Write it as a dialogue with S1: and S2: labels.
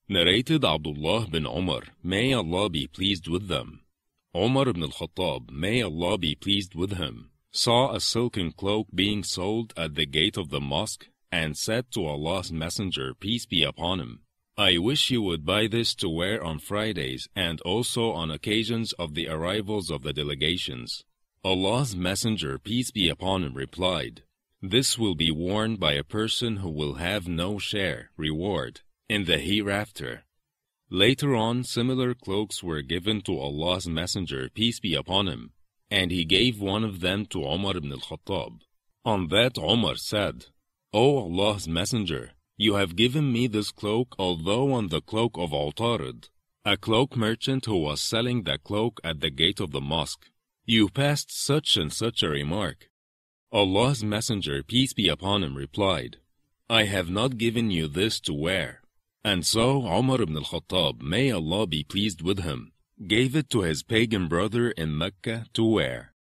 S1: Narrated Abdullah bin Umar, may Allah be pleased with them. Umar ibn al-Khattab, may Allah be pleased with him, saw a silken cloak being sold at the gate of the mosque and said to Allah's Messenger, peace be upon him, I wish you would buy this to wear on Fridays and also on occasions of the arrivals of the delegations. Allah's Messenger, peace be upon him, replied, this will be worn by a person who will have no share, reward, in the hereafter. Later on, similar cloaks were given to Allah's Messenger, peace be upon him, and he gave one of them to Umar ibn al-Khattab. On that, Umar said, O Allah's Messenger, you have given me this cloak, although on the cloak of Utarid, a cloak merchant who was selling that cloak at the gate of the mosque. You passed such and such a remark. Allah's Messenger, peace be upon him, replied, I have not given you this to wear. And so Umar ibn al-Khattab, may Allah be pleased with him, gave it to his pagan brother in Mecca to wear.